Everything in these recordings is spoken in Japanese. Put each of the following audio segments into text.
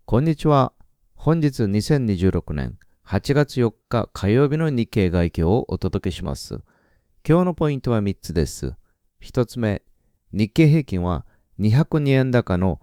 こんにちは。本日2026年8月4日火曜日の日経概況をお届けします。今日のポイントは3つです。1つ目、日経平均は202円高の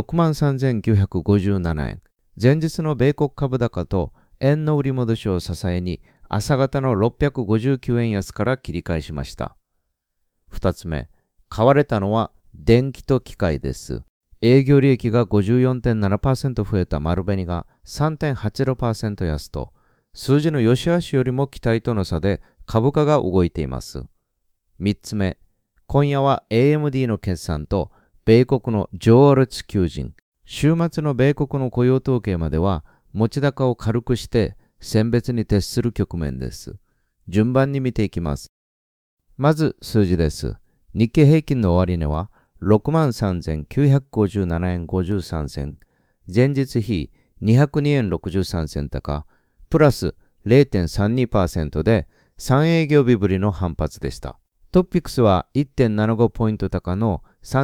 63,957円。前日の米国株高と円の売り戻しを支えに朝方の659円安から切り返しました。2つ目、買われたのは電気と機械です。営業利益が 54.7% 増えた丸紅が 3.80% 安と、数字の良し悪しよりも期待との差で株価が動いています。3つ目、今夜は AMD の決算と米国の上let求人、週末の米国の雇用統計までは持ち高を軽くして選別に徹する局面です。順番に見ていきます。まず数字です。日経平均の終値は63,957円53銭、前日比202円63銭高、プラス 0.32% で3営業日ぶりの反発でした。トピックスは 1.75 ポイント高の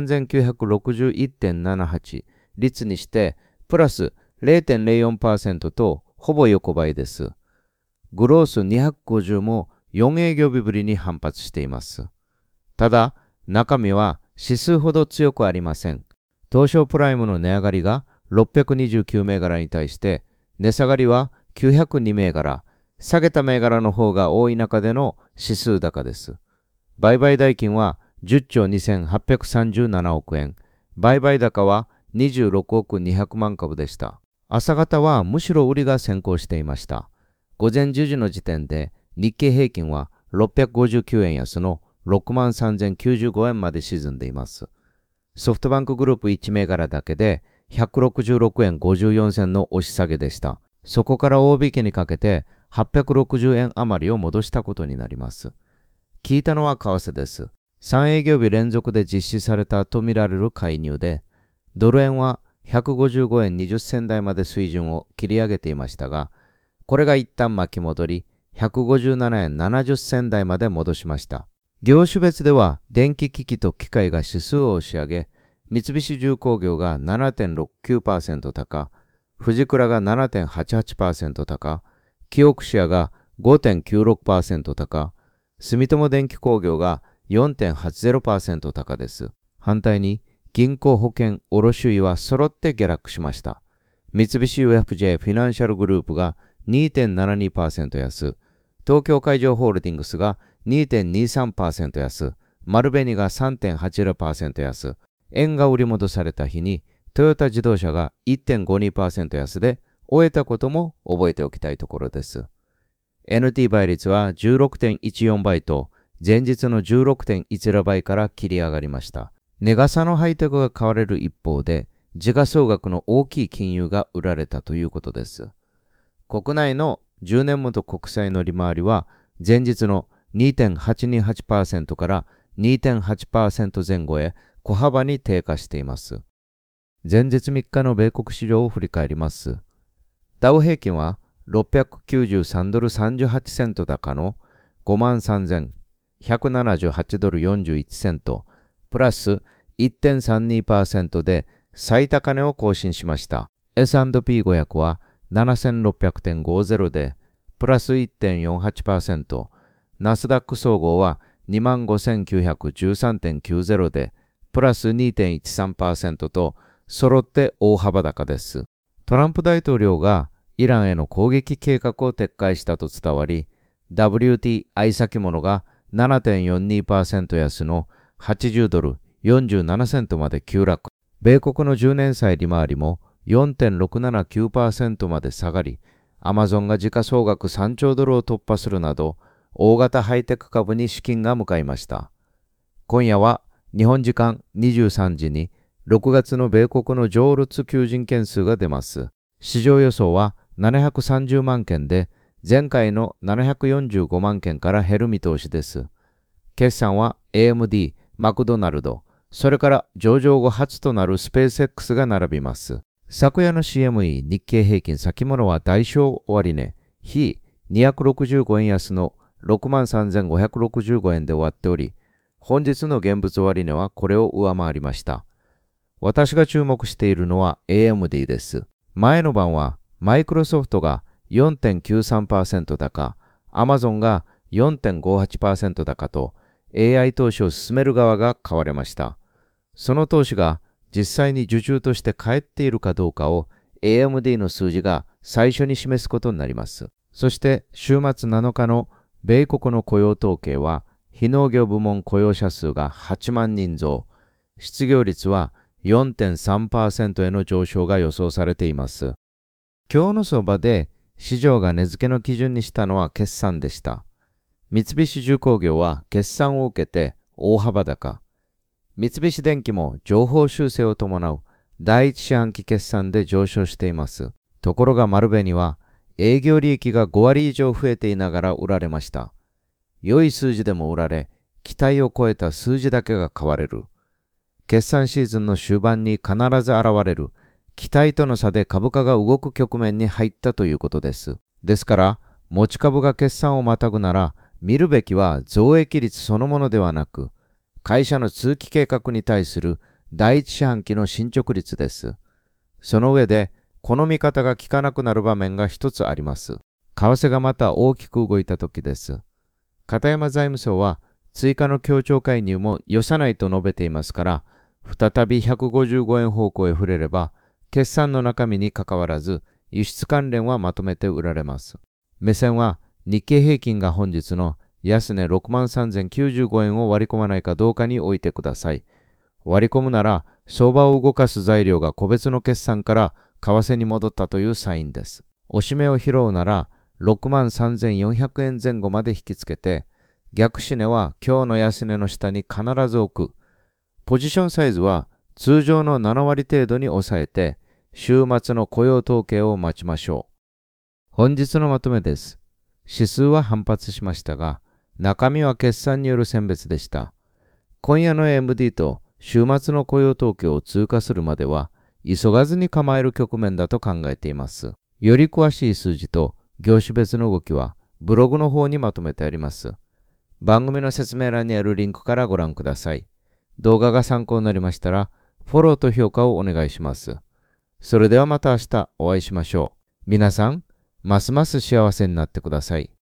3961.78 率にしてプラス 0.04% とほぼ横ばいです。グロース250も4営業日ぶりに反発しています。ただ、中身は指数ほど強くありません。東証プライムの値上がりが629銘柄に対して値下がりは902銘柄、下げた銘柄の方が多い中での指数高です。売買代金は10兆2837億円、売買高は26億200万株でした。朝方はむしろ売りが先行していました。午前10時の時点で日経平均は659円安の63,095円まで沈んでいます。ソフトバンクグループ1銘柄だけで166円54銭の押し下げでした。そこから大引けにかけて860円余りを戻したことになります。聞いたのは為替です。3営業日連続で実施されたとみられる介入で、ドル円は155円20銭台まで水準を切り上げていましたが、これが一旦巻き戻り、157円70銭台まで戻しました。業種別では電気機器と機械が指数を押し上げ、三菱重工業が 7.69% 高、富倉が 7.88% 高、キオクシアが 5.96% 高、住友電機工業が 4.80% 高です。反対に銀行保険卸売は揃って下落しました。三菱 UFJ フィナンシャルグループが 2.72% 安、東京海上ホールディングスが 2.23% 安、丸紅が 3.80% 安、円が売り戻された日にトヨタ自動車が 1.52% 安で終えたことも覚えておきたいところです。NT 倍率は 16.14 倍と前日の 16.10 倍から切り上がりました。値傘のハイテクが買われる一方で時価総額の大きい金融が売られたということです。国内の10年元国債の利回りは前日の 2.828% から 2.8% 前後へ小幅に低下しています。前日3日の米国市場を振り返ります。ダウ平均は693ドル38セント高の 53,178 ドル41セント、プラス 1.32% で最高値を更新しました。S&P500 は 7600.50 でプラス 1.48%、ナスダック総合は 25,913.90 でプラス 2.13% と揃って大幅高です。トランプ大統領がイランへの攻撃計画を撤回したと伝わり、WTI 先物が 7.42% 安の80ドル47セントまで急落。米国の10年債利回りも 4.679% まで下がり、アマゾンが時価総額3兆ドルを突破するなど、大型ハイテク株に資金が向かいました。今夜は日本時間23時に6月の米国の上let求人件数が出ます。市場予想は730万件で前回の745万件から減る見通しです。決算は AMD、マクドナルド、それから上場後初となるスペース X が並びます。昨夜の CME 日経平均先物は代償終値、非265円安の63,565 円で終わっており、本日の現物終値はこれを上回りました。私が注目しているのは AMD です。 前の晩はマイクロソフトが 4.93% 高、アマゾンが 4.58% 高と AI 投資を進める側が買われました。その投資が実際に受注として返っているかどうかを AMD の数字が最初に示すことになります。そして週末7日の米国の雇用統計は非農業部門雇用者数が8万人増、失業率は 4.3% への上昇が予想されています。今日の相場で市場が値付けの基準にしたのは決算でした。三菱重工業は決算を受けて大幅高。三菱電機も情報修正を伴う第一四半期決算で上昇しています。ところが丸紅は営業利益が5割以上増えていながら売られました。良い数字でも売られ、期待を超えた数字だけが買われる。決算シーズンの終盤に必ず現れる期待との差で株価が動く局面に入ったということです。ですから、持ち株が決算をまたぐなら、見るべきは増益率そのものではなく、会社の通期計画に対する第一四半期の進捗率です。その上で、この見方が効かなくなる場面が一つあります。為替がまた大きく動いた時です。片山財務省は、追加の協調介入もよさないと述べていますから、再び155円方向へ触れれば、決算の中身にかかわらず、輸出関連はまとめて売られます。目線は、日経平均が本日の安値63,095円を割り込まないかどうかに置いてください。割り込むなら、相場を動かす材料が個別の決算から為替に戻ったというサインです。押し目を拾うなら、63,400円前後まで引きつけて、逆し値は今日の安値の下に必ず置く。ポジションサイズは通常の7割程度に抑えて、週末の雇用統計を待ちましょう。本日のまとめです。指数は反発しましたが、中身は決算による選別でした。今夜の AMD と週末の雇用統計を通過するまでは、急がずに構える局面だと考えています。より詳しい数字と業種別の動きはブログの方にまとめてあります。番組の説明欄にあるリンクからご覧ください。動画が参考になりましたら、フォローと評価をお願いします。それではまた明日お会いしましょう。皆さん、ますます幸せになってください。